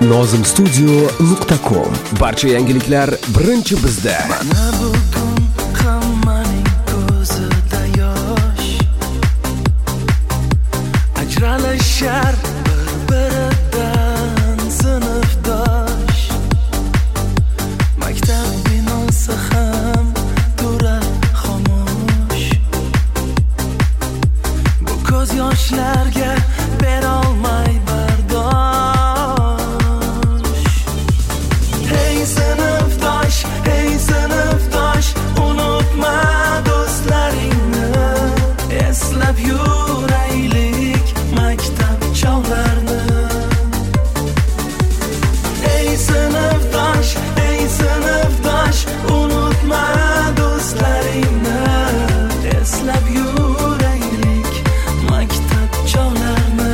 nozimstudio.com. Barcha yangiliklar birinchi bizda. Mana bugun hammaning ko'zida yosh, ajralishar bir-biridan sinfdosh. Maktab binosi ham turar xomush. Bu ko'z yoshlarga berolmay bardosh. Hey sinfdosh, unutma do'stlaringni, eslab yuraylik maktab chog'larini. Hey sinfdosh, unutma do'stlaringni, eslab yuraylik maktab chog'larini.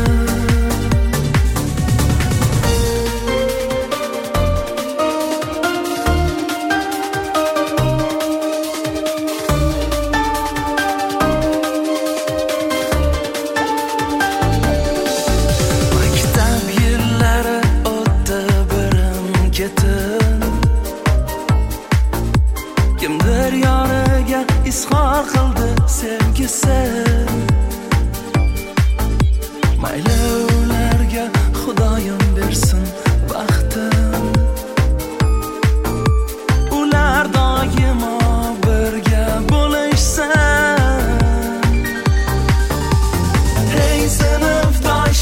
Maktab yillari o'tdi birin-ketin. Kimdir yoniga izhor qildi sevgisi. Mayli ularga Xudoyim bersin baxtin. Ular doimo birga bo'lishsin. Hey sinfdosh,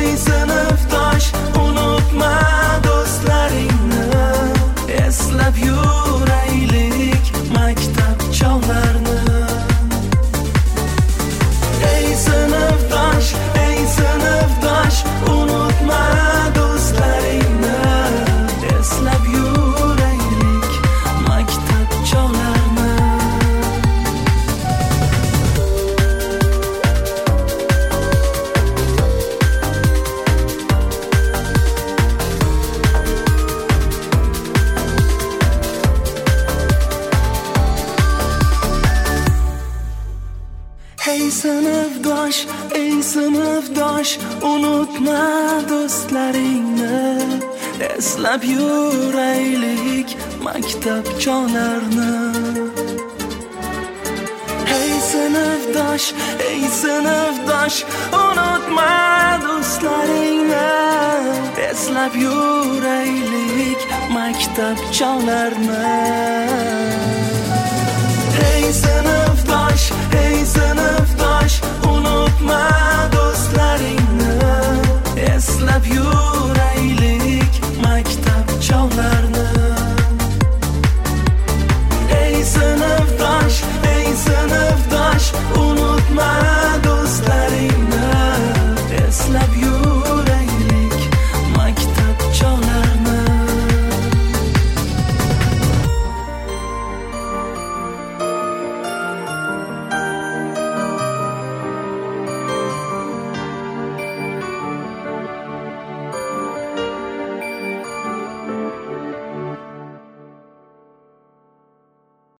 unutma do'stlaringni, eslab yuraylik maktab chog'larini. Hey sinfdosh, unutma do'stlaringni, eslab yuraylik maktab chog'larini. Hey sinfdosh, unutma do'stlaringni, eslab yuraylik maktab chog'larini. Hey sinfdosh, unutma do'stlaringni, eslab yuraylik maktab chog'larini.